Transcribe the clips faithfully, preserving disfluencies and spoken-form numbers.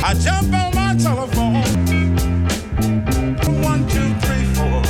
I jump on my telephone. One, two, three, four.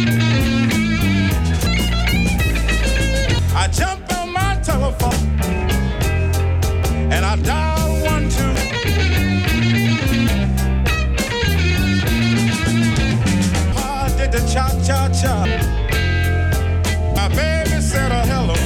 I jump on my telephone and I dial one, two. I did the cha cha cha. My baby said a hello.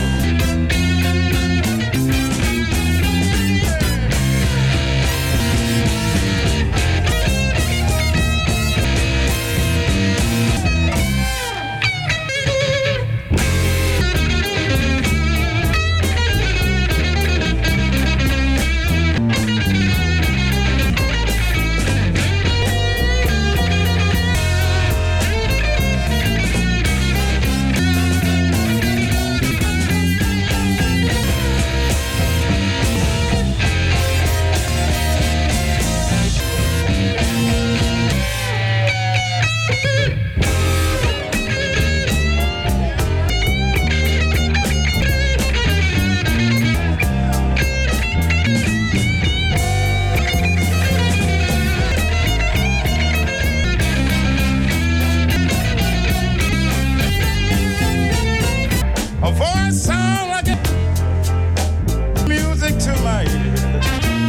Her voice sound like a music to my ear.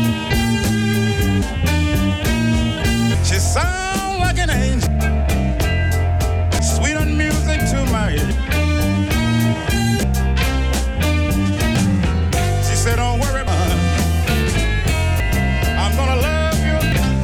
She sound like an angel, sweet on music to my ear. She said, don't worry, man, I'm gonna love you.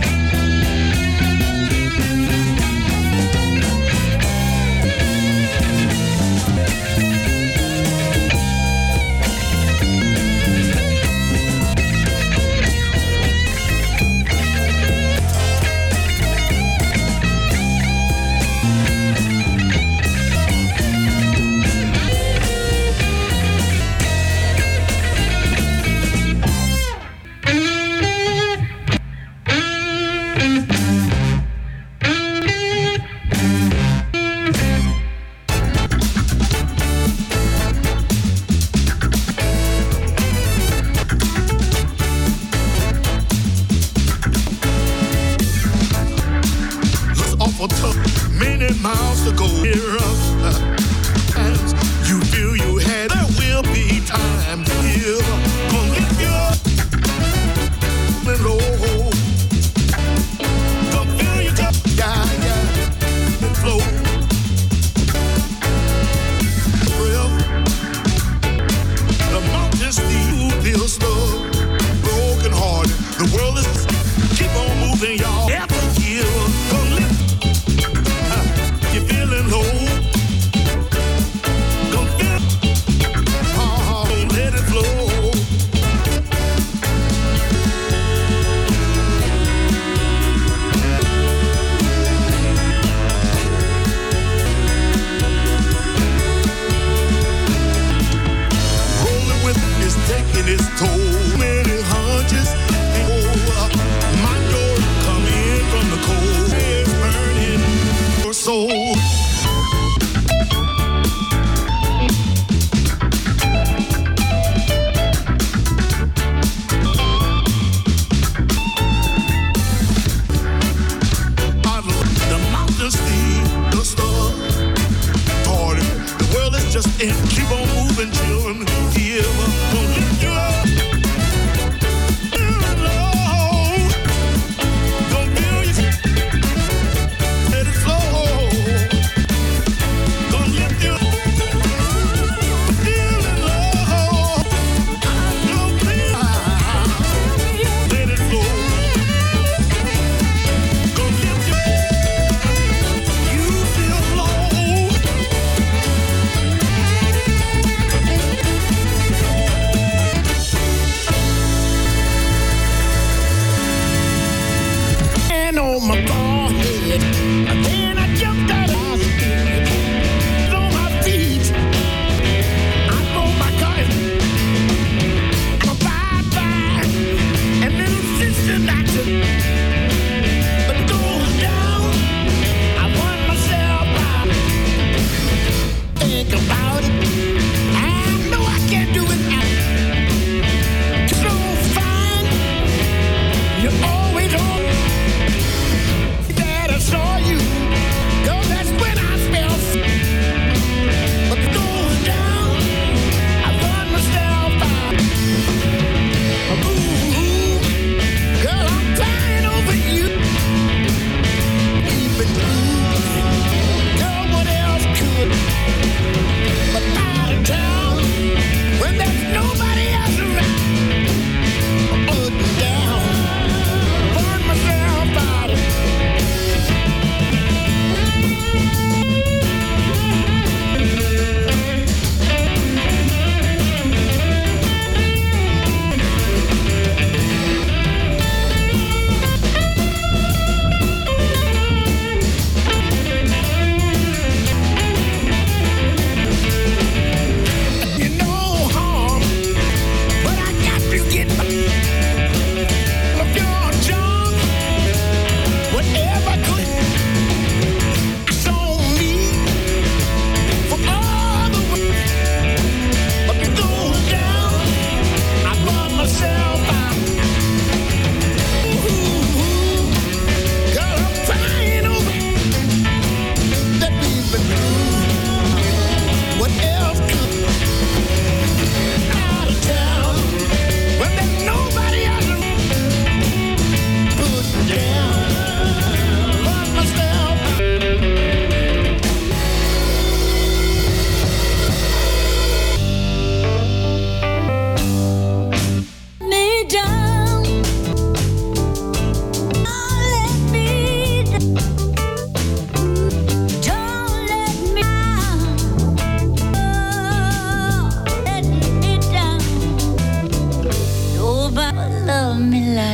Many miles to go here and you feel you had there will be time here. Gonna lift you up and low. Gonna feel you up, yeah, yeah, and flow. Well, the mountains still feel slow, broken hearted. The world is keep on moving, y'all. Every year, gonna lift. You're feeling low. Don't feel, oh, let it flow. Rolling with it is taking its toll. Many hunches, oh, my door coming.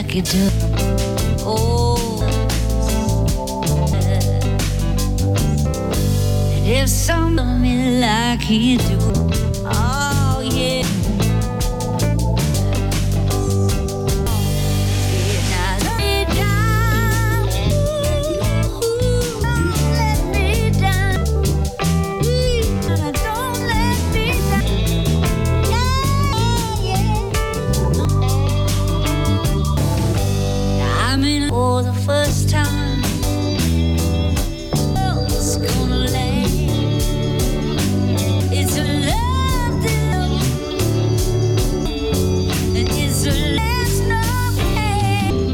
like you do. Oh, and if some love me like you do, oh yeah. For the first time, it's gonna land. It's a love deal, and it's a last no pain,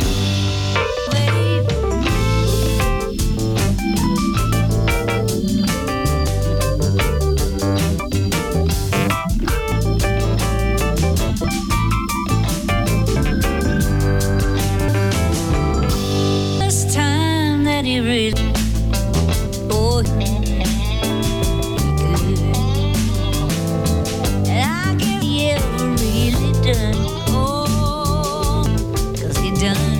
babe. He really, oh, good. And I guess he ever really done, oh, 'cause he done.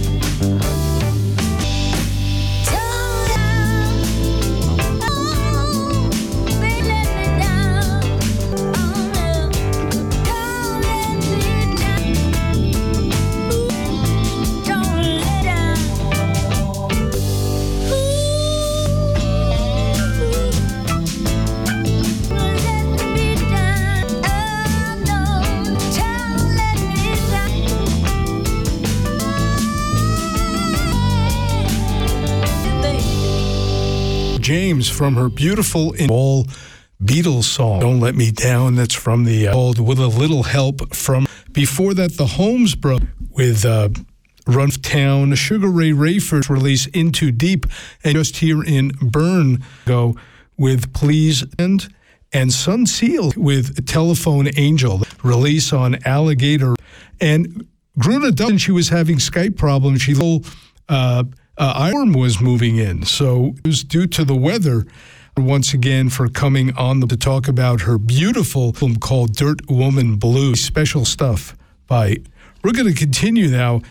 James from her beautiful in all Beatles song, Don't Let Me Down. That's from the uh, called With a Little Help From. Before that, the Holmes Brothers with uh, Run Town, Sugar Ray Rayford's release Into Deep, and just here in Burn go with Please and and Sun Seal with Telephone Angel, release on Alligator. And Gruna Dunn, she was having Skype problems. She little uh Uh, Iron was moving in, so it was due to the weather. Once again, for coming on the, to talk about her beautiful film called Dirt Woman Blues. Special stuff by. We're going to continue now.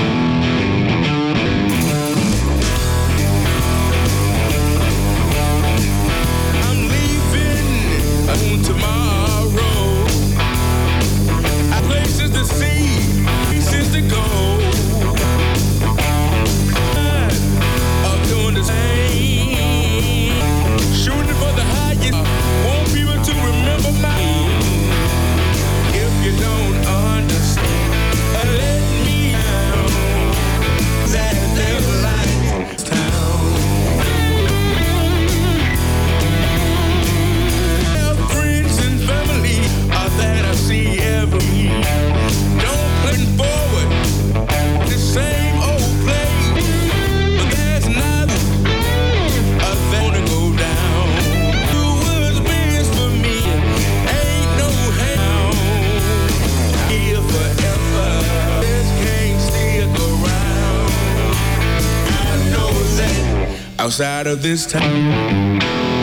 I'm leaving on tomorrow. I places to see, places to go. Shooting for the highest, want people to remember my name. If you don't understand, let me know that there's life in town. Friends and family are that I see every. Don't plan forward the same old play. But there's nothing gonna go down. Who was best for me? Ain't no how. Here forever. This can't stick around. I know that outside of this town.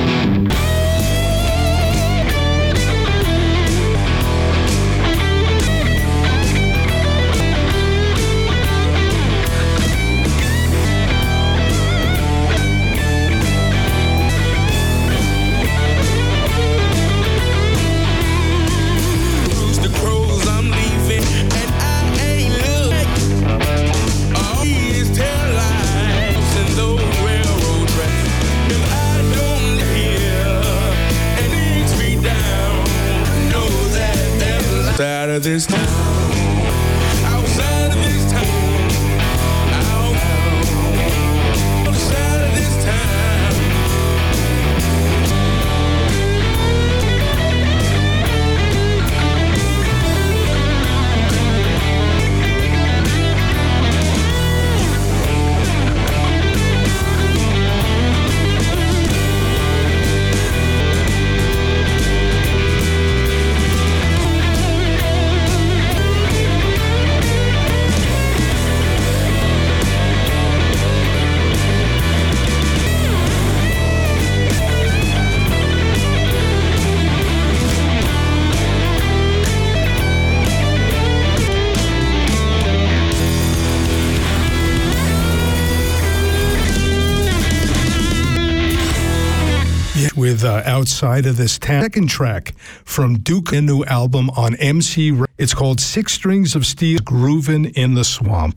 Out of this town, outside of this town, out, outside of this town. with uh, Outside of This Town. Second track from Duke, a new album on M C. It's called Six Strings of Steel, Groovin' in the Swamp.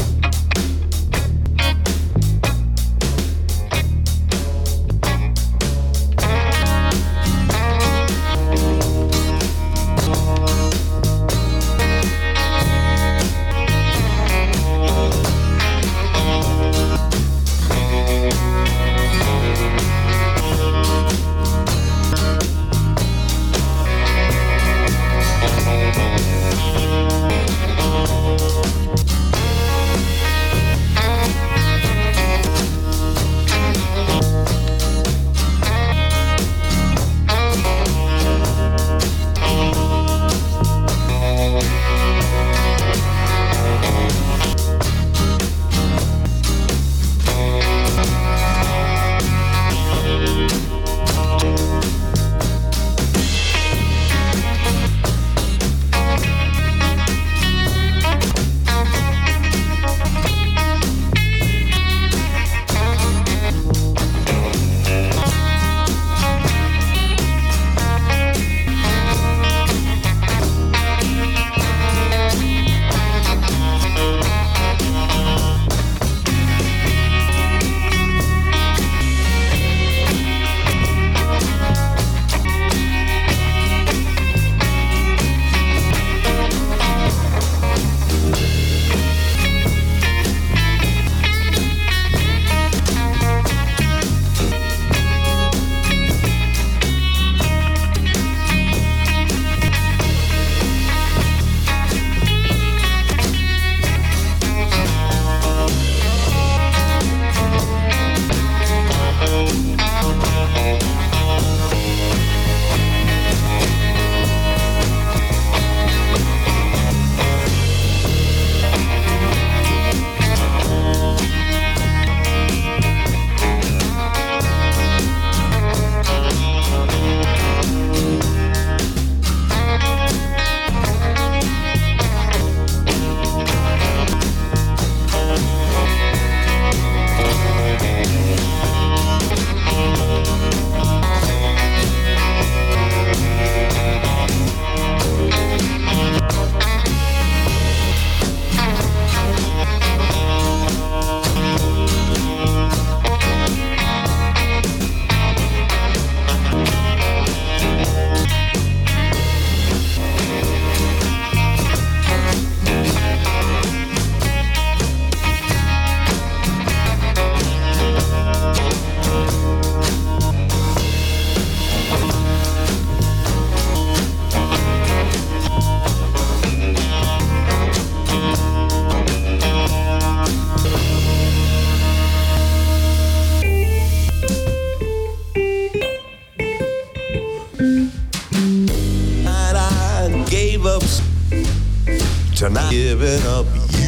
Tonight, giving up you,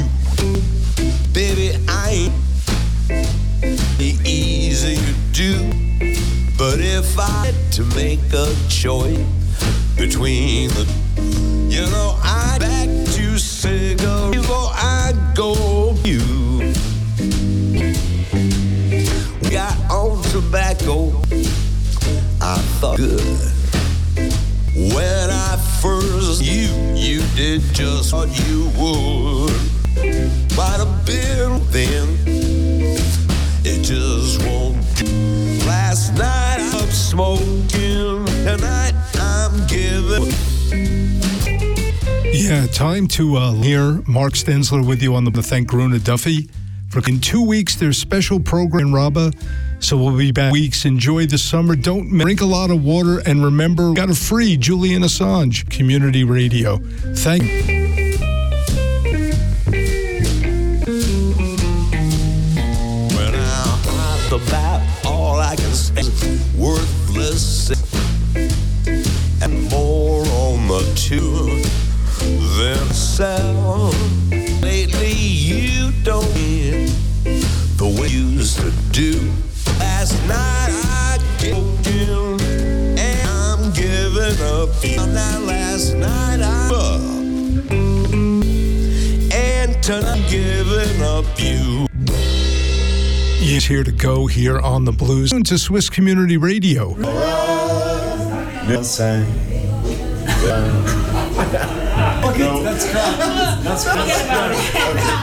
baby. I ain't be easy to do, but if I had to make a choice between the, you know, I'd back to cigarette before I go you. We got on tobacco, I thought good. When I first you, you did just what you would. Might have been then, it just won't do. Last night I'm smoking, tonight I'm giving. Yeah, time to uh, hear Mark Stensler with you on the Thank Gruna Duffy. For in two weeks, there's special program in Rabba, so we'll be back weeks. Enjoy the summer. Don't drink a lot of water, and remember, got a free Julian Assange Community Radio. Thank you. When I'm about all I can say, worthless and more on the tune than sound. Lately, you don't hear the way you used to do. Last night I killed you, and I'm giving up. Now last night I up, and tonight I'm giving up you. is here to go here on the Blues. To Swiss Community Radio. Okay, that's correct. That's correct.